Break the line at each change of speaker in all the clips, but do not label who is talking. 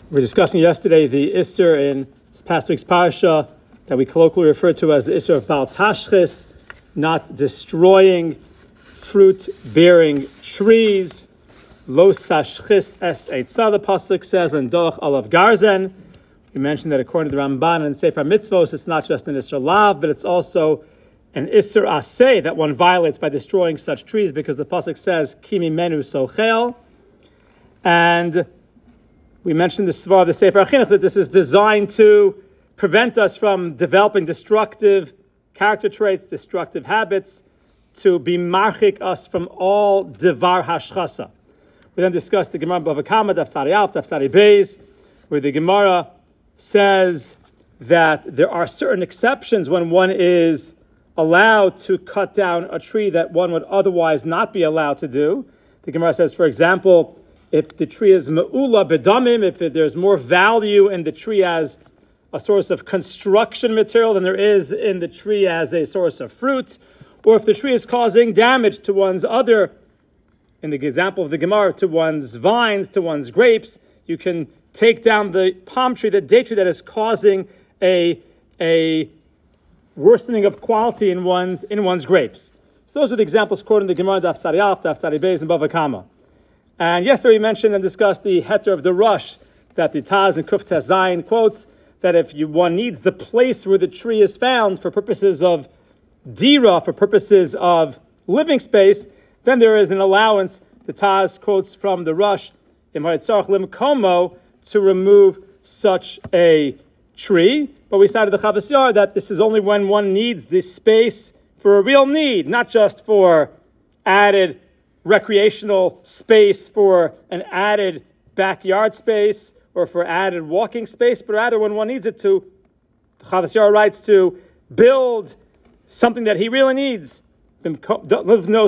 We were discussing yesterday the Isser in this past week's parasha that we colloquially refer to as the Isser of Bal Tashchis, not destroying fruit-bearing trees. Lo sashchis es eitzah, the pasuk says, and doch alav garzen. We mentioned that according to the Ramban and Sefer Mitzvos, it's not just an Isser lav, but it's also an Isser aseh that one violates by destroying such trees, because the pasuk says, Ki mimenu sochel. And we mentioned the Svar of the Sefer HaChinuch that this is designed to prevent us from developing destructive character traits, destructive habits, to be marchik us from all devar hashchasa. We then discussed the Gemara Bava Kama, Daf Tzadi Alf, Daf Tzadi Beis, where the Gemara says that there are certain exceptions when one is allowed to cut down a tree that one would otherwise not be allowed to do. The Gemara says, for example, if the tree is me'ula bedamim, if there's more value in the tree as a source of construction material than there is in the tree as a source of fruit, or if the tree is causing damage to one's other, in the example of the Gemara, to one's vines, to one's grapes, you can take down the palm tree, the date tree that is causing a worsening of quality in one's grapes. So those are the examples quoted in the Gemara, Daf Tzadi Alf, Daf Tzadi Beis, and Bava Kama. And yesterday we mentioned and discussed the heter of the rush that the Taz and Kuf Tes Zayin quotes, that if one needs the place where the tree is found for purposes of dira, for purposes of living space, then there is an allowance. The Taz quotes from the rush, Imar Tzarech Limkomo, to remove such a tree. But we cited the Chavas Yair that this is only when one needs this space for a real need, not just for added recreational space, for an added backyard space, or for added walking space, but rather when one needs it to, the Chavas Yair writes, to build something that he really needs. What I'd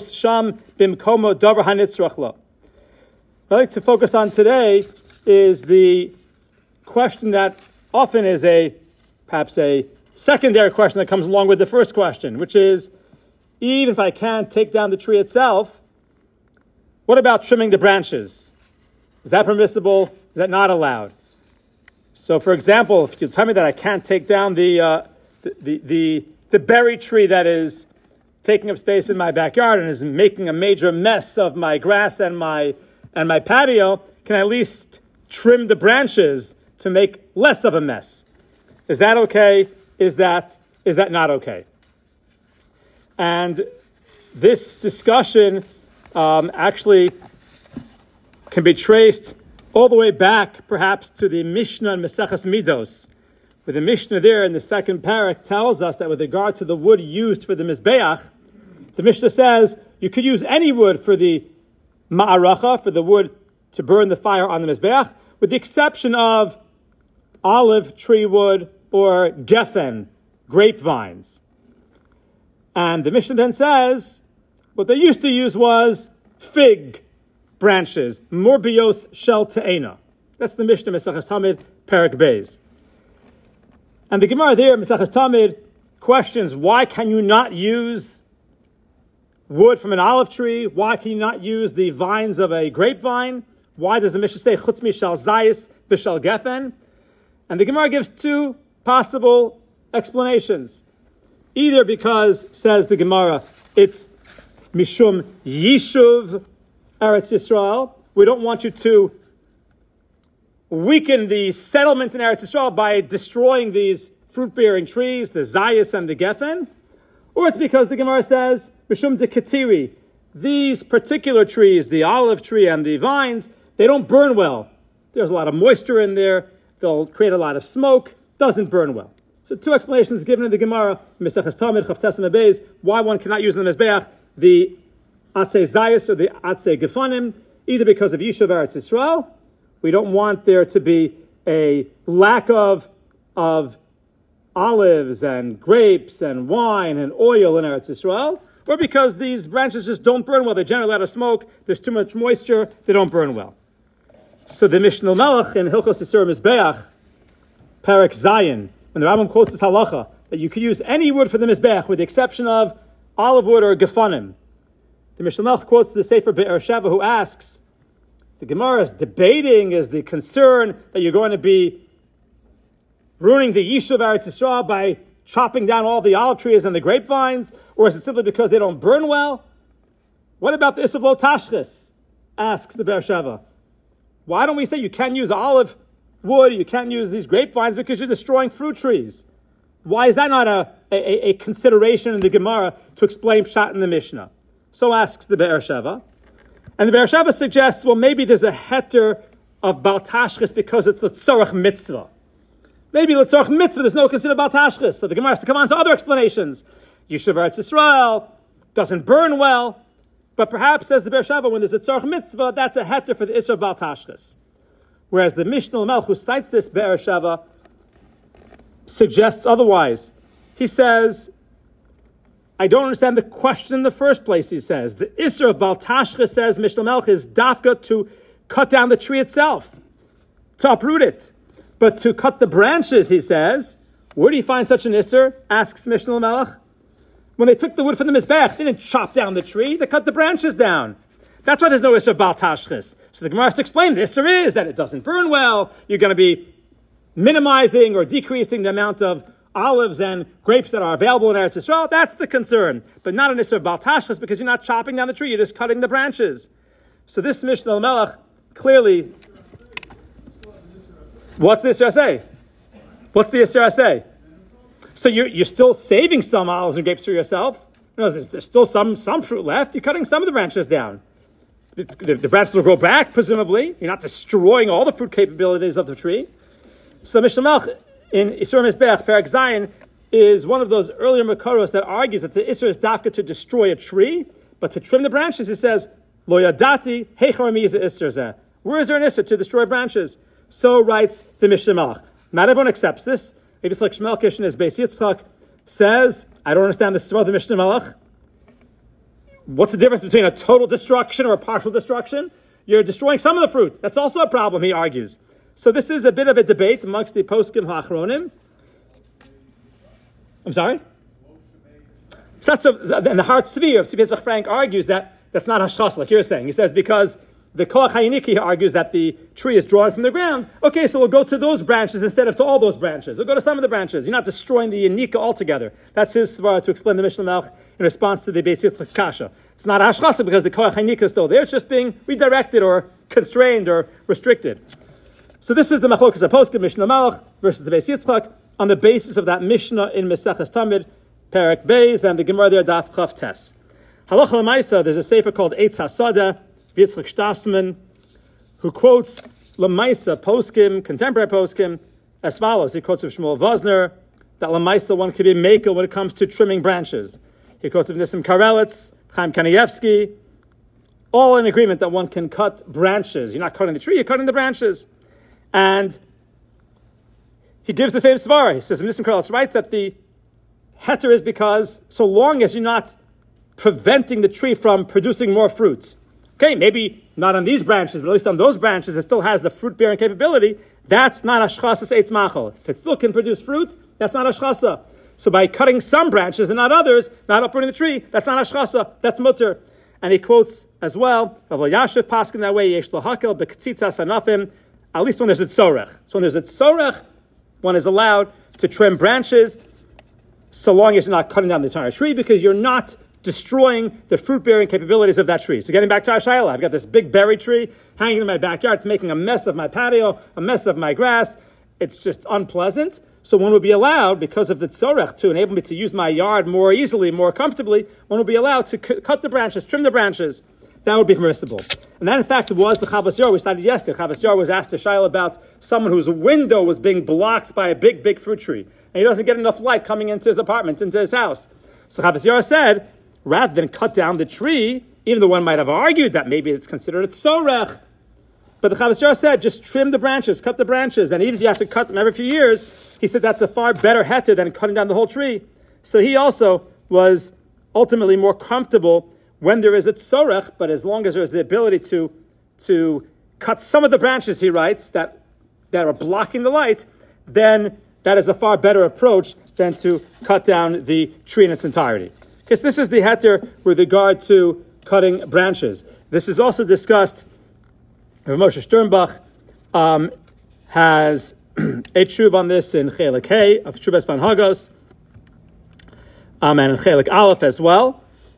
like to focus on today is the question that often is perhaps a secondary question that comes along with the first question, which is, even if I can't take down the tree itself, what about trimming the branches? Is that permissible? Is that not allowed? So, for example, if you tell me that I can't take down the berry tree that is taking up space in my backyard and is making a major mess of my grass and my patio, can I at least trim the branches to make less of a mess? Is that okay? Is that not okay? And this discussion actually can be traced all the way back, perhaps, to the Mishnah in Maseches Midos, where the Mishnah there in the second parak tells us that with regard to the wood used for the Mizbeach, the Mishnah says you could use any wood for the Ma'aracha, for the wood to burn the fire on the Mizbeach, with the exception of olive tree wood or geffen, grapevines. And the Mishnah then says what they used to use was fig branches, morbios shel te'ena. That's the Mishnah, Maseches Tamid, Perek Beis. And the Gemara there, Maseches Tamid, questions, why can you not use wood from an olive tree? Why can you not use the vines of a grapevine? Why does the Mishnah say, chutz mi shel zayis b'shel geffen? And the Gemara gives two possible explanations. Either because, says the Gemara, it's mishum yishuv Eretz Yisrael. We don't want you to weaken the settlement in Eretz Yisrael by destroying these fruit-bearing trees, the zayis and the geffen. Or it's because the Gemara says, mishum de ketiri, these particular trees, the olive tree and the vines, they don't burn well. There's a lot of moisture in there. They'll create a lot of smoke. Doesn't burn well. So two explanations given in the Gemara, Maseches Tamid, Chaf Tes and Beis, why one cannot use in the Mizbeach the Atzei Zayis or the Atzei Gefanim, either because of Yishuv Eretz Yisrael. We don't want there to be a lack of olives and grapes and wine and oil in Eretz Yisrael, or because these branches just don't burn well. They generate a lot of smoke. There's too much moisture. They don't burn well. So the Mishnah Melech in Hilchos Yisur Mizbeach, Perek Zayin, when the Rambam quotes this halacha, that you could use any wood for the Mizbeach with the exception of olive wood or gefanim. The Mishnah Melech quotes the Sefer Be'er Sheva, who asks, the Gemara is debating, is the concern that you're going to be ruining the Yishuv Eretz Yisrael by chopping down all the olive trees and the grapevines, or is it simply because they don't burn well? What about the Isser Lo Tashchis? Asks the Be'er Sheva. Why don't we say you can't use olive wood, you can't use these grapevines because you're destroying fruit trees? Why is that not a consideration in the Gemara to explain Pshat in the Mishnah? So asks the Be'er Sheva. And the Be'er Sheva suggests, well, maybe there's a heter of Baal Tashchis because it's the Tzorach Mitzvah. Maybe the Tzorach Mitzvah, there's no concern about Tashchis. So the Gemara has to come on to other explanations. Yishuv Eretz Yisrael doesn't burn well. But perhaps, says the Be'er Sheva, when there's a Tzorach Mitzvah, that's a heter for the Isser of Baal Tashchis. Whereas the Mishnah L'Melech, who cites this Be'er Sheva, suggests otherwise. He says, I don't understand the question in the first place, he says. The Isser of Baal Tashchis, says Mishnah L'Melech, is dafka to cut down the tree itself, to uproot it. But to cut the branches, he says, where do you find such an Isser? Asks Mishnah L'Melech. When they took the wood from the Mizbech, they didn't chop down the tree, they cut the branches down. That's why there's no Isser of Baal Tashchis. So the Gemara has to explain the Isser is that it doesn't burn well, you're going to be minimizing or decreasing the amount of olives and grapes that are available in Eretz Yisrael. That's the concern. But not an Isser of Baal Tashchis because you're not chopping down the tree, you're just cutting the branches. So this Mishnah L'Melech clearly... What's the Isser say? What's the Isser say? So you're still saving some olives and grapes for yourself. No, there's still some fruit left. You're cutting some of the branches down. The branches will grow back, presumably. You're not destroying all the fruit capabilities of the tree. So Mishnah Melech in Isur Mizbech, Perek Zayin, is one of those earlier Makaros that argues that the Isur is dafka to destroy a tree, but to trim the branches, he says, Lo yadati heichar miza Isur zeh. Where is there an Isur to destroy branches? So writes the Mishnah Melech. Not everyone accepts this. Maybe it's like Shmelkish in his Beis Yitzchak says, I don't understand this about the Mishnah Melech. What's the difference between a total destruction or a partial destruction? You're destroying some of the fruit. That's also a problem, he argues. So this is a bit of a debate amongst the poskim ha'achronim. I'm sorry? So and the Hart Tzvi of Tzvi Yitzchak Frank argues that that's not hashchas, like you're saying. He says because the Koach HaYiniki argues that the tree is drawn from the ground. Okay, so we'll go to those branches instead of to all those branches. We'll go to some of the branches. You're not destroying the Yanika altogether. That's his svara to explain the Mishnah Melech in response to the Beis Yitzchak Kasha. It's not hashchasa because the Koach HaYiniki is still there. It's just being redirected or constrained or restricted. So this is the Machlokas HaPoskim, Mishnah Melech versus the Beis Yitzchak on the basis of that Mishnah in Meseches Tamid, Perek Beis, then the Gemara there, Daf Chav Tes. Halacha L'maisa, there's a sefer called Eitz HaSada, Yitzchak Shtasman, who quotes L'maisa Poskim, contemporary Poskim, as follows. He quotes of Shmuel Vosner, that L'maisa one can be makel when it comes to trimming branches. He quotes of Nissim Karelitz, Chaim Kanievsky, all in agreement that one can cut branches. You're not cutting the tree, you're cutting the branches. And he gives the same svara. He says, Nissim Karelitz writes that the heter is because so long as you're not preventing the tree from producing more fruit. Okay, maybe not on these branches, but at least on those branches, it still has the fruit-bearing capability. That's not ashchasas eitz machal. If it still can produce fruit, that's not ashchasa. So by cutting some branches and not others, not uprooting the tree, that's not ashchasa, that's mutter. And he quotes as well, Rav Yashiv paskin that way, yesh lo hakel b'ktsitzas anafim, at least when there's a tzorech. So when there's a tzorech, one is allowed to trim branches, so long as you're not cutting down the entire tree, because you're not destroying the fruit-bearing capabilities of that tree. So getting back to our shayla, I've got this big berry tree hanging in my backyard. It's making a mess of my patio, a mess of my grass. It's just unpleasant. So one would be allowed, because of the tzorech, to enable me to use my yard more easily, more comfortably, one would be allowed to cut the branches, trim the branches. That would be permissible. And that, in fact, was the Chavas Yair we cited yesterday. Chavas Yair was asked to shayla about someone whose window was being blocked by a big, big fruit tree. And he doesn't get enough light coming into his apartment, into his house. So Chavas Yair said, rather than cut down the tree, even though one might have argued that maybe it's considered a tzorech, but the Chavas Yair said, just trim the branches, cut the branches, and even if you have to cut them every few years, he said that's a far better heter than cutting down the whole tree. So he also was ultimately more comfortable when there is a tzorech, but as long as there's the ability to cut some of the branches, he writes, that are blocking the light, then that is a far better approach than to cut down the tree in its entirety. Because this is the heter with regard to cutting branches. This is also discussed Rav Moshe Sternbach has a tshuva on this in Chelik Hey of Tshuvas Van Hagos, and in Chelik Aleph as well.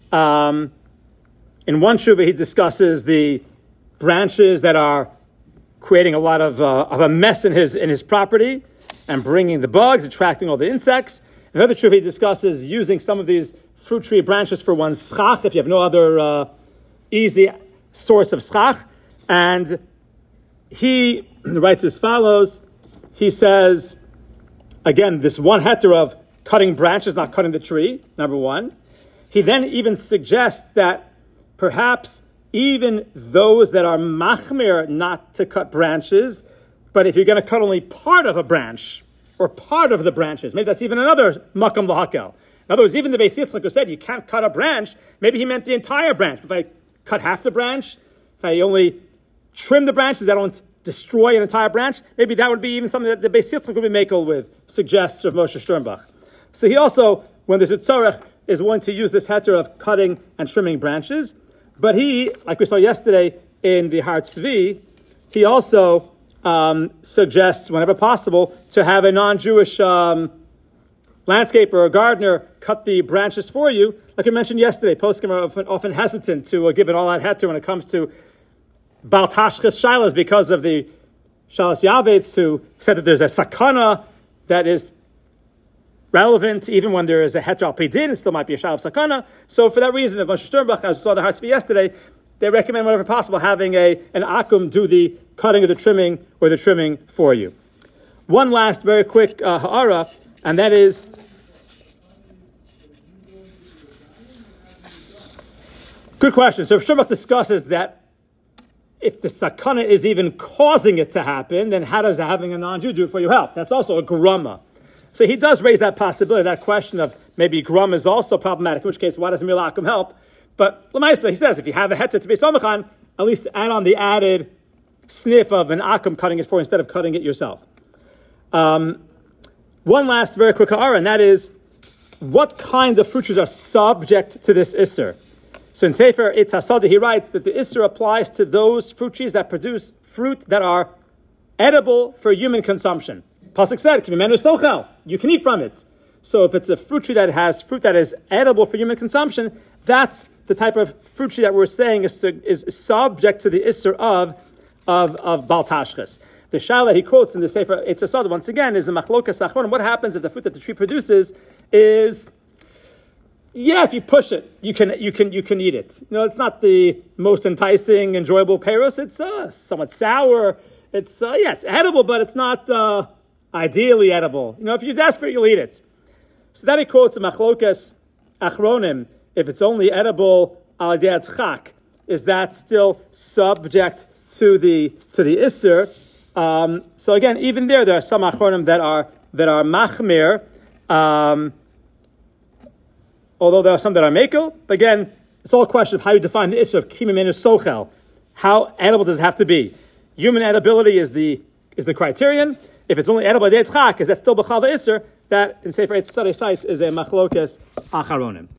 In one tshuva, he discusses the branches that are creating a lot of a mess in his property and bringing the bugs, attracting all the insects. In another tshuva, he discusses using some of these fruit tree branches for one's schach if you have no other easy source of schach. And he writes as follows. He says, again, this one heter of cutting branches, not cutting the tree, number one. He then even suggests that perhaps even those that are machmir not to cut branches, but if you're going to cut only part of a branch or part of the branches, maybe that's even another makam lahakel. In other words, even the Beis Yitzchak who said you can't cut a branch, maybe he meant the entire branch. If I cut half the branch, if I only trim the branches, I don't destroy an entire branch, maybe that would be even something that the Beis Yitzchak would be makel with, suggests Rav Moshe Sternbach. So he also, when there's a tzorech, is willing to use this heter of cutting and trimming branches. But he, like we saw yesterday in the Har Tzvi, he also suggests, whenever possible, to have a non-Jewish landscaper or gardener cut the branches for you. Like we mentioned yesterday, poskim are often hesitant to give an all-out heter when it comes to Baal Tashchis Shilas because of the Shalas Yavetz who said that there's a sakana that is relevant even when there is a heter al pidin, it still might be a shal of sakana. So for that reason, if Moshe Sternbach, as we saw the Har Tzvi yesterday, they recommend whenever possible having an akum do the cutting or the trimming for you. One last very quick ha'ara, and that is good question. So Sternbach discusses that if the sakana is even causing it to happen, then how does having a non-Jew do it for you help? That's also a grama. So he does raise that possibility, that question of maybe grama is also problematic, in which case, why doesn't Mila Akum help? But L'maisa, he says, if you have a heter to be somachan, at least add on the added sniff of an Akum cutting it for you instead of cutting it yourself. One last very quick ha'ara, and that is, what kind of fruit trees are subject to this Isser? So in Sefer Eitz HaSada, he writes that the Isser applies to those fruit trees that produce fruit that are edible for human consumption. Pasuk said, you can eat from it. So if it's a fruit tree that has fruit that is edible for human consumption, that's the type of fruit tree that we're saying is subject to the Isser of Baal Tashchis. The shal that he quotes in the Sefer Eitz HaSada, once again, is the Machlokas Achronim. What happens if the fruit that the tree produces is, if you push it, you can eat it. It's not the most enticing, enjoyable peros. It's somewhat sour. It's edible, but it's not ideally edible. If you're desperate, you'll eat it. So that he quotes the Machlokas Achronim. If it's only edible al yedei tzchak, is that still subject to the Isser? So again, even there are some Achronim that are machmir. Although there are some that are mekel, but again, it's all a question of how you define the Isser of Ki Mimenu Sochel. How edible does it have to be? Human edibility is the criterion. If it's only edible yedei tzchak, is that still b'chal the Isser? That in Sefer Eitz HaSada cites is a Machlokas Acharonim.